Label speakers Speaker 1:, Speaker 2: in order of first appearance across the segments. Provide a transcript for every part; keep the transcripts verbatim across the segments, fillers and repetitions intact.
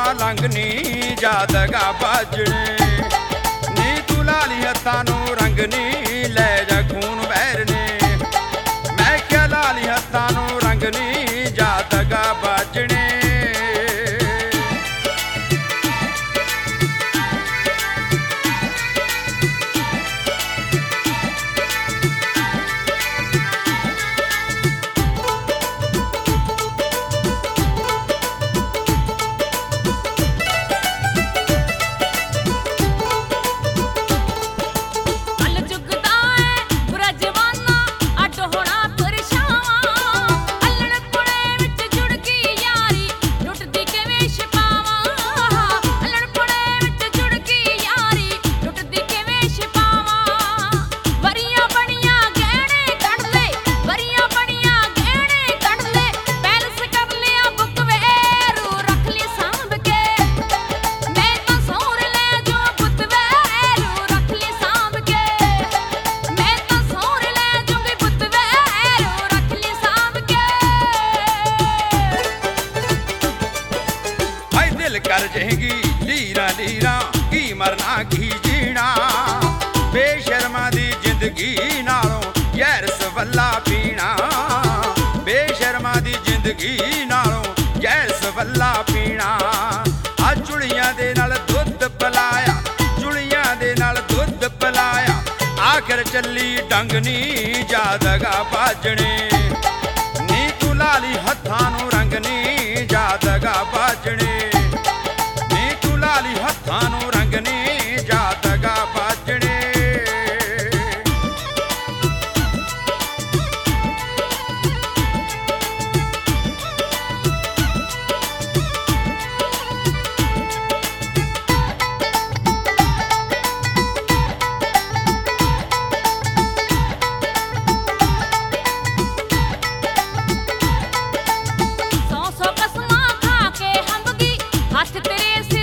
Speaker 1: ਲੰਘ ਨੀ ਜਾਦਗਾ ਬਾਜਣੇ ਨੀ ਤੂੰ ਲਾਲੀ ਹੱਥਾਂ ਨੂੰ ਰੰਗ ਨੀ ਲੈ ਜਾ ਖੂਨ ਵਹਿਰ ਨੇ ਮੈਂ ਕਿਹਾ ਲਾਲੀ ਹੱਥਾਂ ਨੂੰ ਰੰਗ ਨੀ ਜਾਦਗਾ ਬਾਜਣੇ कर जाएगी लीरा लीरा की मरना की जीना बेशर्मा दी जिंदगी नालों जहर सवला पीना बेशर्मा दी जिंदगी नालों जहर सवला पीना आ चुड़ियां दे नाल दुध पिलाया चुड़ियां दे नाल दुध पिलाया आखिर चली डंग नी जादगा बाजने नी तू लाली हत्थां नूं रंग नी जादगा बाजने लाली हत्थां नूं रंग नी जादगा बाजणे
Speaker 2: सौ सौ कसमां खा के हंबगी हथ तेरे सिर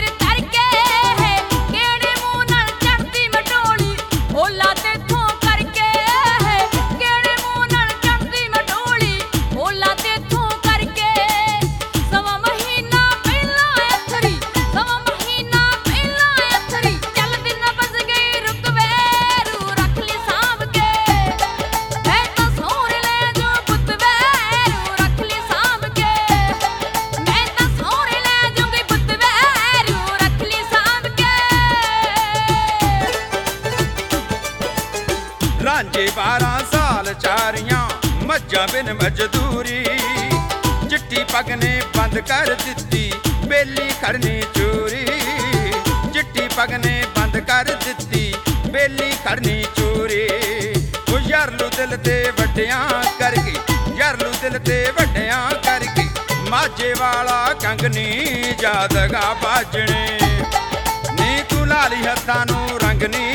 Speaker 2: रांझे बारह साल चारियां मज्जां बिन मजदूरी चिट्टी पग ने बंद कर दिती बेली खड़नी चोरी चिट्टी पग ने बंद कर दिती बेली खड़नी चोरी वो यारलू दिल ते वड्डियां कर गई यारलू दिल ते वड्डियां कर गई माझे वाला कंग नी जादगा बाजणे नी तू लाली हत्थां नूं रंग नी